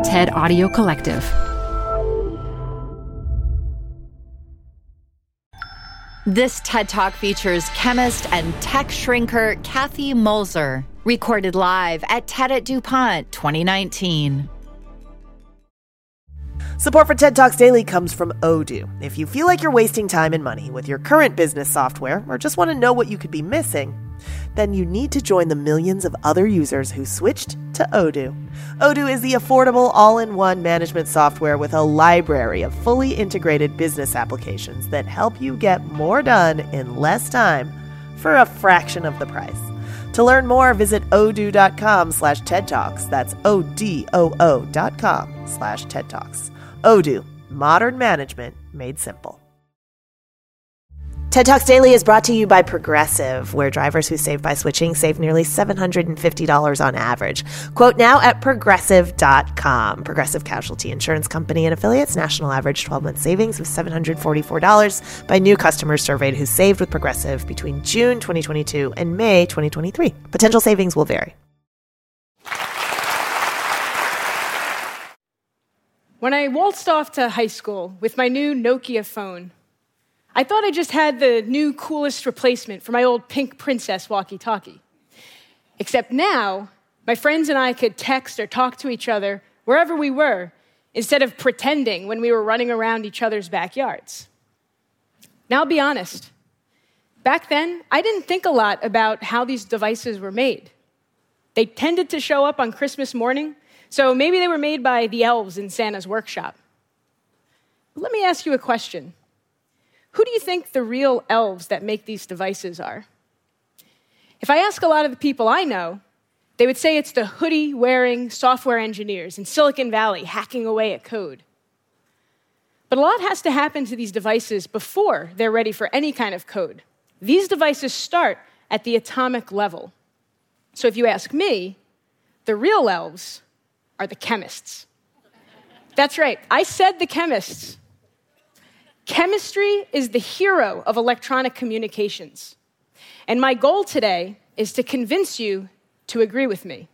TED Audio Collective. This TED Talk features chemist and tech shrinker Kathy Mulzer, recorded live at TED at DuPont 2019. Support for TED Talks Daily comes from Odoo. If you feel like you're wasting time and money with your current business software or just want to know what you could be missing, then you need to join the millions of other users who switched to Odoo. Odoo is the affordable all-in-one management software with a library of fully integrated business applications that help you get more done in less time for a fraction of the price. To learn more, visit odoo.com/TED Talks. That's ODOO.com/TED Talks. Odoo, modern management made simple. TED Talks Daily is brought to you by Progressive, where drivers who save by switching save nearly $750 on average. Quote now at Progressive.com. Progressive Casualty Insurance Company and Affiliates. National average 12-month savings of $744 by new customers surveyed who saved with Progressive between June 2022 and May 2023. Potential savings will vary. When I waltzed off to high school with my new Nokia phone, I thought I just had the new coolest replacement for my old pink Princess walkie-talkie. Except now, my friends and I could text or talk to each other wherever we were, instead of pretending when we were running around each other's backyards. Now, I'll be honest. Back then, I didn't think a lot about how these devices were made. They tended to show up on Christmas morning, so maybe they were made by the elves in Santa's workshop. But let me ask you a question. Who do you think the real elves that make these devices are? If I ask a lot of the people I know, they would say it's the hoodie-wearing software engineers in Silicon Valley hacking away at code. But a lot has to happen to these devices before they're ready for any kind of code. These devices start at the atomic level. So if you ask me, the real elves are the chemists. That's right, I said the chemists. Chemistry is the hero of electronic communications. And my goal today is to convince you to agree with me.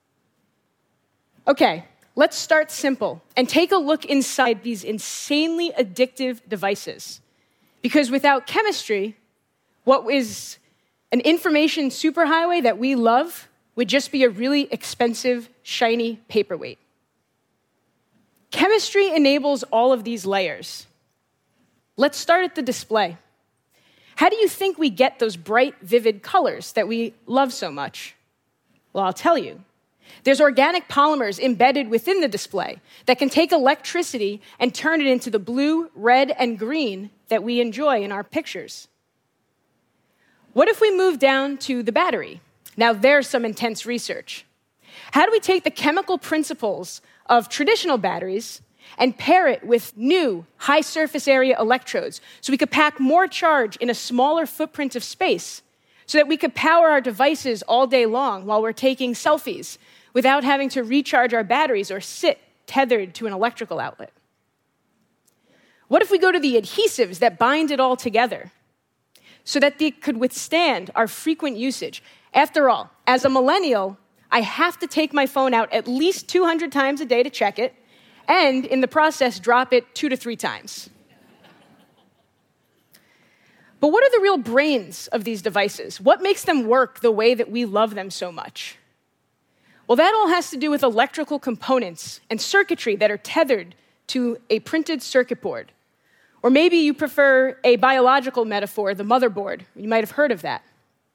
Okay, let's start simple and take a look inside these insanely addictive devices. Because without chemistry, what is an information superhighway that we love would just be a really expensive, shiny paperweight. Chemistry enables all of these layers. Let's start at the display. How do you think we get those bright, vivid colors that we love so much? Well, I'll tell you. There's organic polymers embedded within the display that can take electricity and turn it into the blue, red, and green that we enjoy in our pictures. What if we move down to the battery? Now, there's some intense research. How do we take the chemical principles of traditional batteries and pair it with new high surface area electrodes so we could pack more charge in a smaller footprint of space so that we could power our devices all day long while we're taking selfies without having to recharge our batteries or sit tethered to an electrical outlet? What if we go to the adhesives that bind it all together so that they could withstand our frequent usage? After all, as a millennial, I have to take my phone out at least 200 times a day to check it, and in the process, drop it 2 to 3 times. But what are the real brains of these devices? What makes them work the way that we love them so much? Well, that all has to do with electrical components and circuitry that are tethered to a printed circuit board. Or maybe you prefer a biological metaphor, the motherboard. You might have heard of that.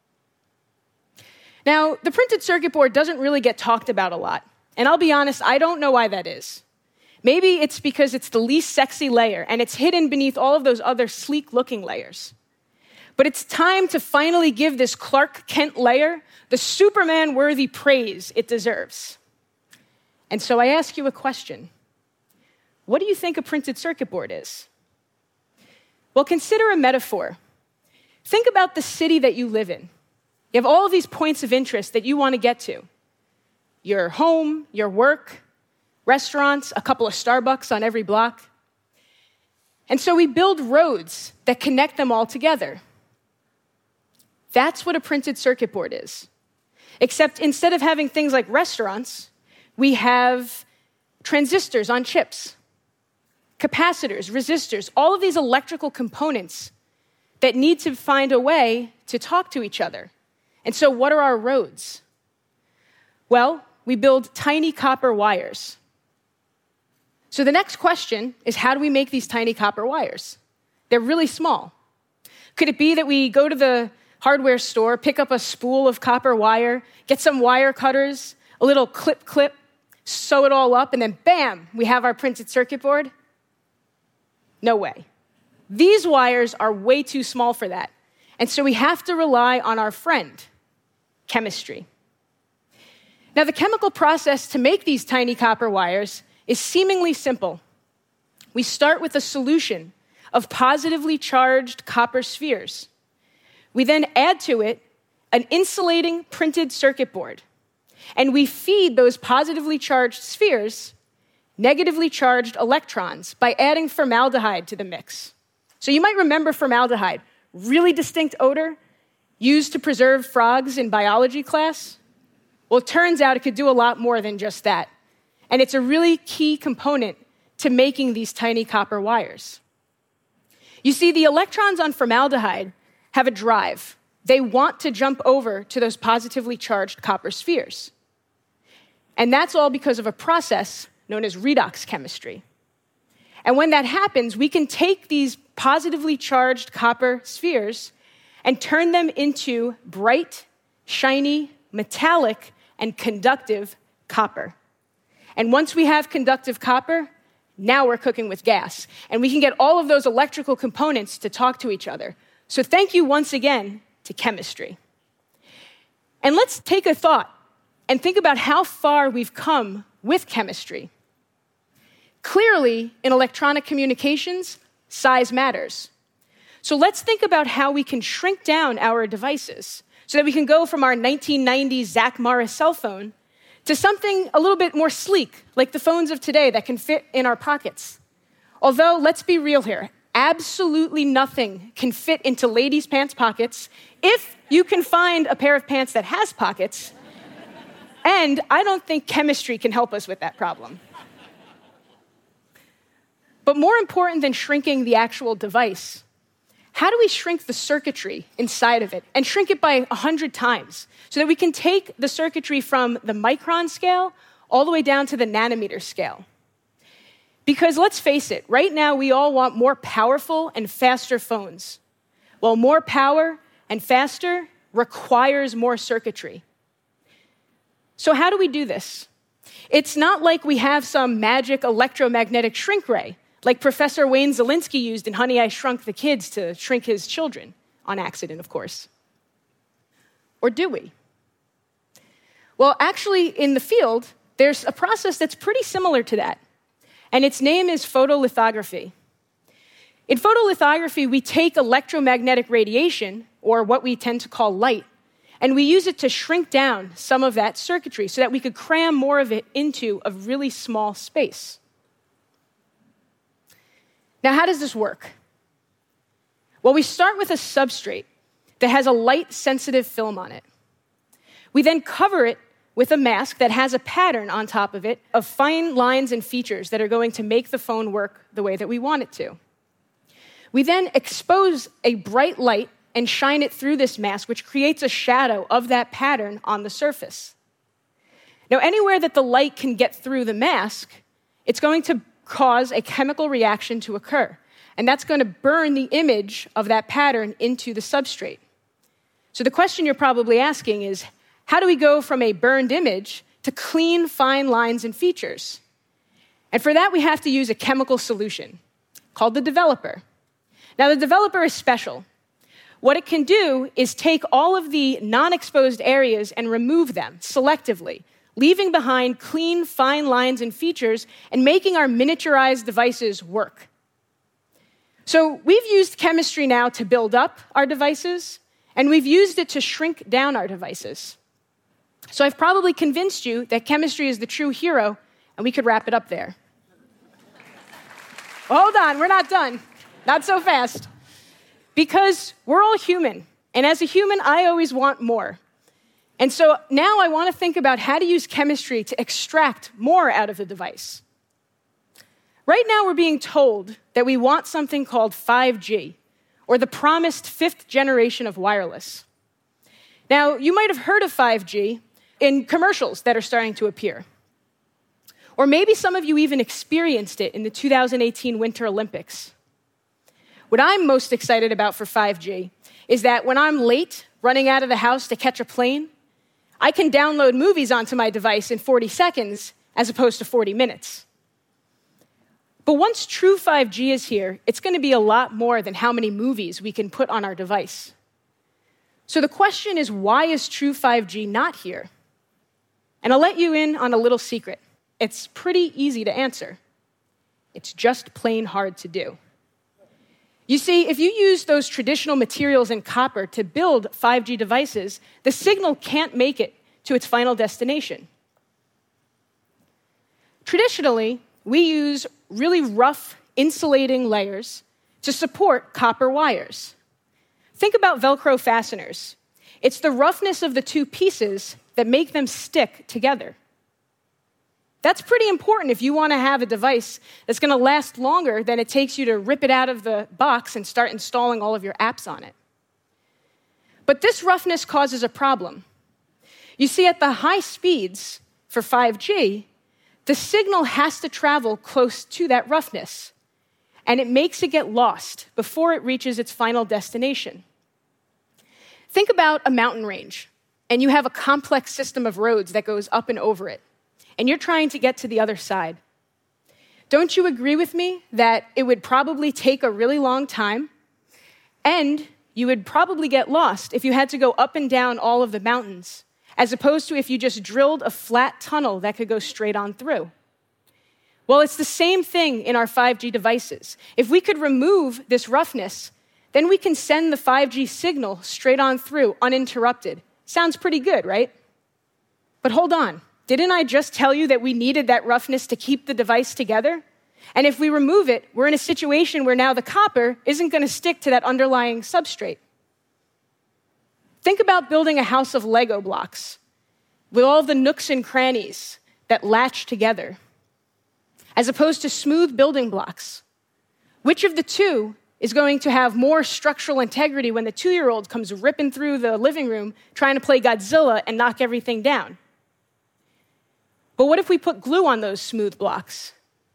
Now, the printed circuit board doesn't really get talked about a lot. And I'll be honest, I don't know why that is. Maybe it's because it's the least sexy layer, and it's hidden beneath all of those other sleek-looking layers. But it's time to finally give this Clark Kent layer the Superman-worthy praise it deserves. And so I ask you a question. What do you think a printed circuit board is? Well, consider a metaphor. Think about the city that you live in. You have all of these points of interest that you want to get to. Your home, your work, restaurants, a couple of Starbucks on every block. And so we build roads that connect them all together. That's what a printed circuit board is. Except instead of having things like restaurants, we have transistors on chips, capacitors, resistors, all of these electrical components that need to find a way to talk to each other. And so what are our roads? Well, we build tiny copper wires. So the next question is, how do we make these tiny copper wires? They're really small. Could it be that we go to the hardware store, pick up a spool of copper wire, get some wire cutters, a little clip, sew it all up, and then bam, we have our printed circuit board? No way. These wires are way too small for that. And so we have to rely on our friend, chemistry. Now, the chemical process to make these tiny copper wires is seemingly simple. We start with a solution of positively charged copper spheres. We then add to it an insulating printed circuit board, and we feed those positively charged spheres negatively charged electrons by adding formaldehyde to the mix. So you might remember formaldehyde, really distinct odor, used to preserve frogs in biology class. Well, it turns out it could do a lot more than just that. And it's a really key component to making these tiny copper wires. You see, the electrons on formaldehyde have a drive. They want to jump over to those positively charged copper spheres. And that's all because of a process known as redox chemistry. And when that happens, we can take these positively charged copper spheres and turn them into bright, shiny, metallic, and conductive copper. And once we have conductive copper, now we're cooking with gas. And we can get all of those electrical components to talk to each other. So thank you once again to chemistry. And let's take a thought and think about how far we've come with chemistry. Clearly, in electronic communications, size matters. So let's think about how we can shrink down our devices so that we can go from our 1990s Zach Morris cell phone to something a little bit more sleek, like the phones of today that can fit in our pockets. Although, let's be real here, absolutely nothing can fit into ladies' pants pockets if you can find a pair of pants that has pockets. And I don't think chemistry can help us with that problem. But more important than shrinking the actual device, how do we shrink the circuitry inside of it and shrink it by 100 times so that we can take the circuitry from the micron scale all the way down to the nanometer scale? Because let's face it, right now we all want more powerful and faster phones. Well, more power and faster requires more circuitry. So how do we do this? It's not like we have some magic electromagnetic shrink ray, like Professor Wayne Szalinski used in Honey, I Shrunk the Kids to shrink his children, on accident, of course. Or do we? Well, actually, in the field, there's a process that's pretty similar to that, and its name is photolithography. In photolithography, we take electromagnetic radiation, or what we tend to call light, and we use it to shrink down some of that circuitry so that we could cram more of it into a really small space. Now, how does this work? Well, we start with a substrate that has a light-sensitive film on it. We then cover it with a mask that has a pattern on top of it of fine lines and features that are going to make the phone work the way that we want it to. We then expose a bright light and shine it through this mask, which creates a shadow of that pattern on the surface. Now, anywhere that the light can get through the mask, it's going to cause a chemical reaction to occur. And that's going to burn the image of that pattern into the substrate. So the question you're probably asking is, how do we go from a burned image to clean, fine lines and features? And for that, we have to use a chemical solution called the developer. Now, the developer is special. What it can do is take all of the non-exposed areas and remove them selectively, leaving behind clean, fine lines and features and making our miniaturized devices work. So we've used chemistry now to build up our devices, and we've used it to shrink down our devices. So I've probably convinced you that chemistry is the true hero, and we could wrap it up there. Well, hold on, we're not done. Not so fast. Because we're all human, and as a human, I always want more. And so now I want to think about how to use chemistry to extract more out of the device. Right now, we're being told that we want something called 5G, or the promised fifth generation of wireless. Now, you might have heard of 5G in commercials that are starting to appear. Or maybe some of you even experienced it in the 2018 Winter Olympics. What I'm most excited about for 5G is that when I'm late running out of the house to catch a plane, I can download movies onto my device in 40 seconds as opposed to 40 minutes. But once true 5G is here, it's going to be a lot more than how many movies we can put on our device. So the question is, why is true 5G not here? And I'll let you in on a little secret. It's pretty easy to answer. It's just plain hard to do. You see, if you use those traditional materials in copper to build 5G devices, the signal can't make it to its final destination. Traditionally, we use really rough insulating layers to support copper wires. Think about Velcro fasteners. It's the roughness of the two pieces that make them stick together. That's pretty important if you want to have a device that's going to last longer than it takes you to rip it out of the box and start installing all of your apps on it. But this roughness causes a problem. You see, at the high speeds for 5G, the signal has to travel close to that roughness, and it makes it get lost before it reaches its final destination. Think about a mountain range, and you have a complex system of roads that goes up and over it, and you're trying to get to the other side. Don't you agree with me that it would probably take a really long time, and you would probably get lost if you had to go up and down all of the mountains, as opposed to if you just drilled a flat tunnel that could go straight on through? Well, it's the same thing in our 5G devices. If we could remove this roughness, then we can send the 5G signal straight on through, uninterrupted. Sounds pretty good, right? But hold on. Didn't I just tell you that we needed that roughness to keep the device together? And if we remove it, we're in a situation where now the copper isn't going to stick to that underlying substrate. Think about building a house of Lego blocks with all the nooks and crannies that latch together, as opposed to smooth building blocks. Which of the two is going to have more structural integrity when the 2-year-old comes ripping through the living room trying to play Godzilla and knock everything down? But what if we put glue on those smooth blocks?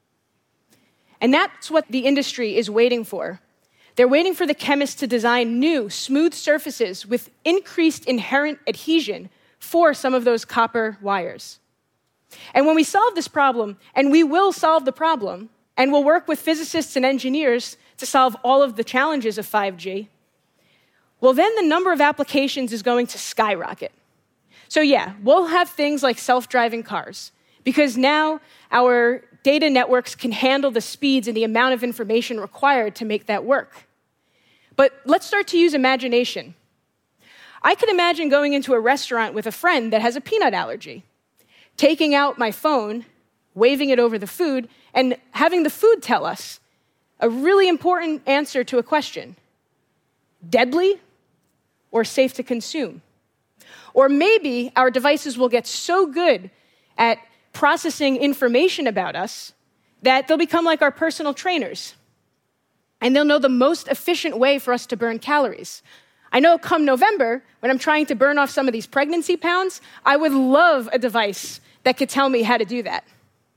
And that's what the industry is waiting for. They're waiting for the chemists to design new, smooth surfaces with increased inherent adhesion for some of those copper wires. And when we solve this problem, and we will solve the problem, and we'll work with physicists and engineers to solve all of the challenges of 5G, well, then the number of applications is going to skyrocket. So yeah, we'll have things like self-driving cars, because now our data networks can handle the speeds and the amount of information required to make that work. But let's start to use imagination. I could imagine going into a restaurant with a friend that has a peanut allergy, taking out my phone, waving it over the food, and having the food tell us a really important answer to a question: deadly or safe to consume? Or maybe our devices will get so good at processing information about us that they'll become like our personal trainers. And they'll know the most efficient way for us to burn calories. I know come November, when I'm trying to burn off some of these pregnancy pounds, I would love a device that could tell me how to do that.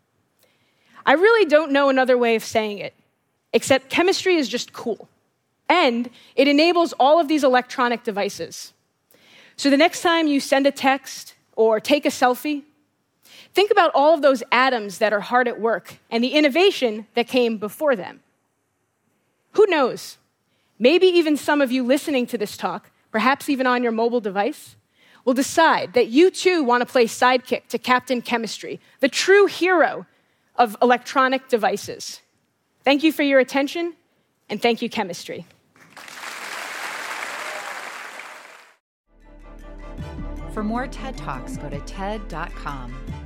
I really don't know another way of saying it, except chemistry is just cool. And it enables all of these electronic devices. So the next time you send a text or take a selfie, think about all of those atoms that are hard at work and the innovation that came before them. Who knows? Maybe even some of you listening to this talk, perhaps even on your mobile device, will decide that you too want to play sidekick to Captain Chemistry, the true hero of electronic devices. Thank you for your attention, and thank you, chemistry. For more TED Talks, go to TED.com.